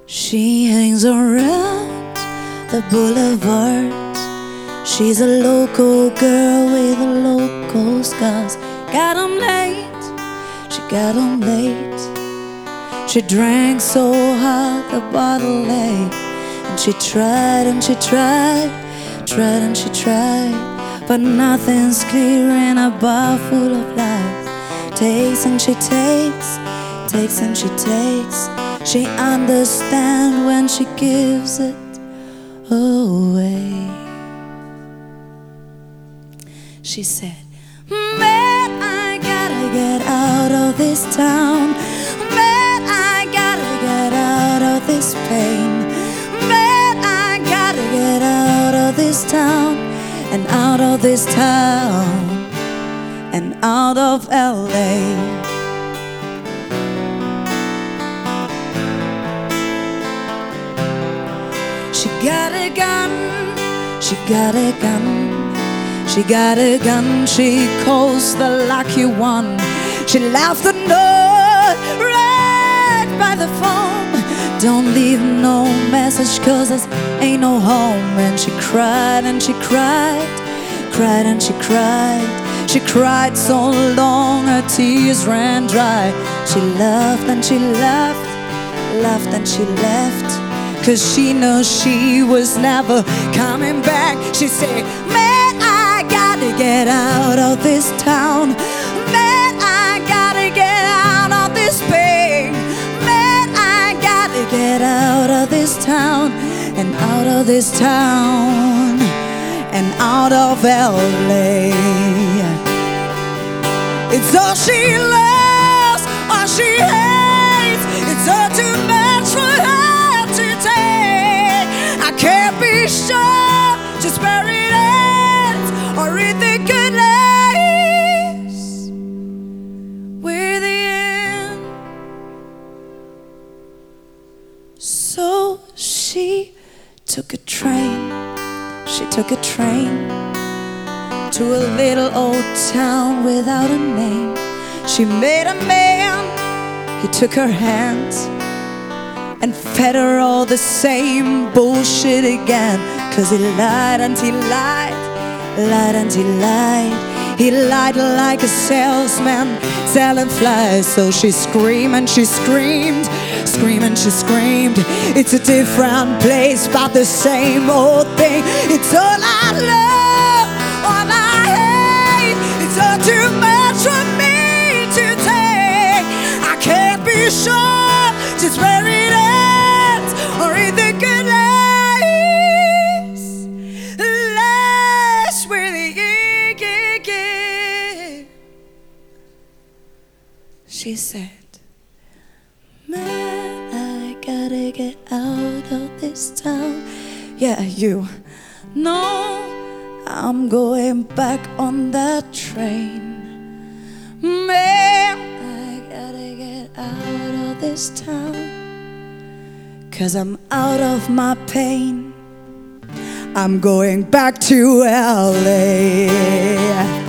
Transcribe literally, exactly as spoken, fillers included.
She hangs around the boulevard. She's a local girl with local scars. Got 'em late, she got 'em late. She drank so hard the bottle lay. And she tried and she tried, tried and she tried, but nothing's clear in a bar full of lies. Takes and she takes, takes and she takes. She understands when she gives it away. She said, man, I gotta get out of this town. Man, I gotta get out of this pain. Man, I gotta get out of this town, and out of this town, and out of L A. She got a gun, she got a gun. She got a gun, she calls the lucky one. She left a note right by the phone. Don't leave no message, cause this ain't no home. And she cried and she cried, cried and she cried. She cried so long her tears ran dry. She laughed and she laughed, laughed and she left, cause she knows she was never coming back. She said, man, I gotta get out of this town. Man, I gotta get out of this pain. Man, I gotta get out of this town, and out of this town, and out of L A. It's all she loves, all she hates. It's all too much for her to take. I can't be sure just where it ends, or if it could lace with the end. So she took a train, she took a train to a little old town without a name. She met a man, he took her hand and fed her all the same bullshit again. Cause he lied and he lied, lied and he lied. He lied like a salesman selling flies. So she screamed and she screamed, screamed and she screamed. It's a different place, but the same old thing. It's all I love, all I hate. It's all too much for me to take. I can't be sure just where it ends, or if it could lace, lace where the ink is. She said, man, I gotta get out of this town. Yeah, you know I'm going back on that train. Man, I gotta get out of this town, cause I'm out of my pain. I'm going back to L A.